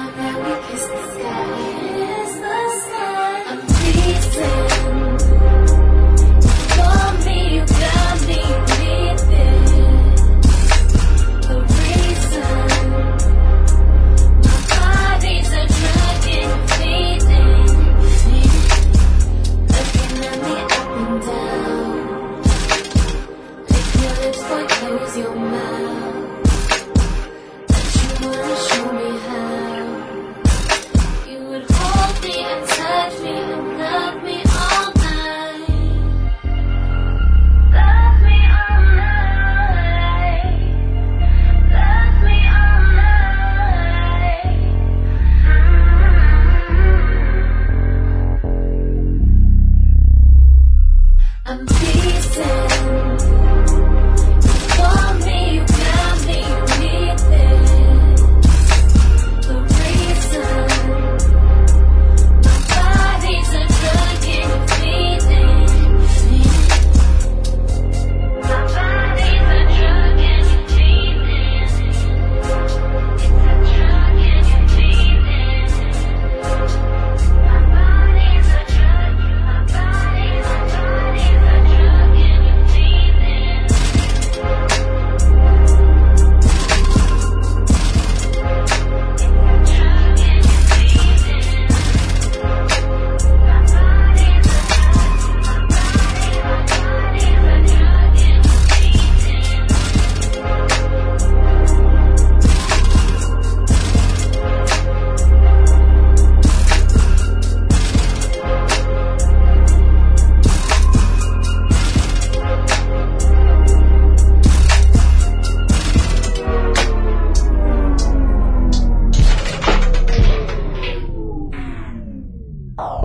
Close your mouth. Don't you wanna show me how? You would hold me and touch me and love me all night. Love me all night. Love me all night. I'm teasing. Oh.